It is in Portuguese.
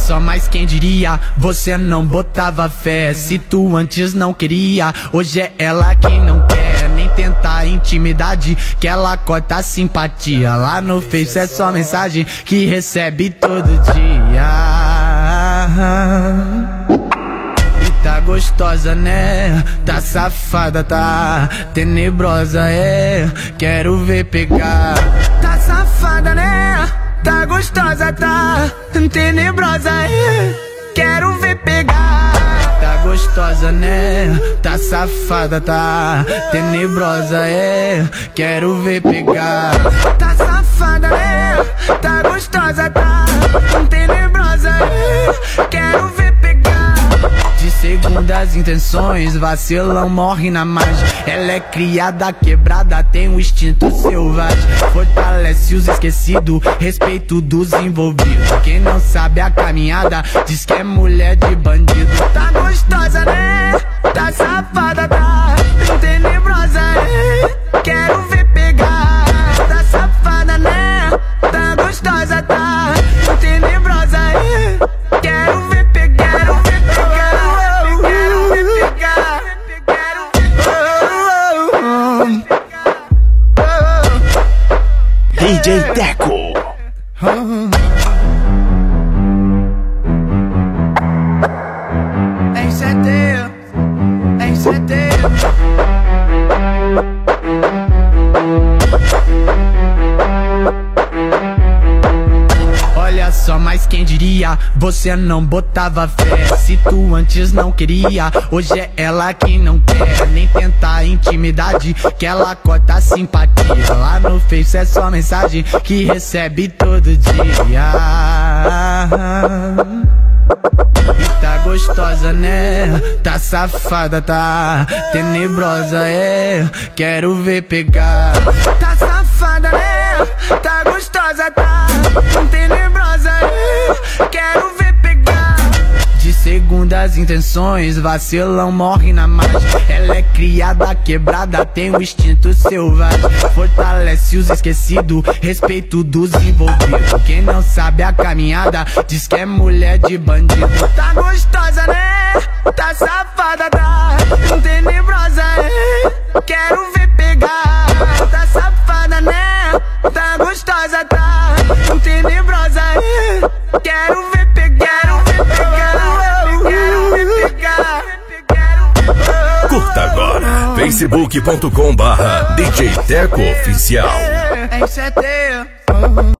só, mas quem diria, você não botava fé. Se tu antes não queria, hoje é ela quem não quer nem tentar intimidade, que ela corta a simpatia. Lá no Face é só mensagem que recebe todo dia. E tá gostosa, né? Tá safada, tá tenebrosa, é. Quero ver pegar. Tá safada, né? Tá gostosa, tá tenebrosa, é. Quero ver pegar. Tá gostosa, né? Tá safada, tá tenebrosa, é. Quero ver pegar. Tá safada, né? Tá gostosa, tá tenebrosa, é. Quero ver pegar. De segundas intenções, vacilão morre na margem. Ela é criada, quebrada, tem um instinto selvagem. Fortalece os esquecidos, respeito dos envolvidos. Quem não sabe a caminhada, diz que é mulher de bandido. Tá gostosa, né? Tá safada, tá tenebrosa, é. Quero ver pegar. Tá safada, né? Tá gostosa, tá tenebrosa, é. Quero ver pegar. DJ Teco. É certeiro, é certeiro. Olha só, mas quem diria, você não botava fé. Se tu antes não queria, hoje é ela quem não quer nem tentar intimidade, que ela corta a simpatia. Lá no Face é só mensagem que recebe todo dia. E tá gostosa, né? Tá safada, tá tenebrosa, é. Quero ver pegar. Tá safada, né? Tá gostosa, tá tenebrosa, é. Quero ver pegar. De segundas intenções, vacilão morre na margem. Ela é criada, quebrada, tem um instinto selvagem. Fortalece os esquecidos, respeito dos envolvidos. Quem não sabe a caminhada, diz que é mulher de bandido. Tá gostosa, né? Tá safada, tá tenebrosa, é. Quero ver pegar. Tá safada, né? Tá gostosa, tá tenebrosa, é. Quero ver pegar. Curta agora facebook.com/DJ Teco Oficial. É certeiro.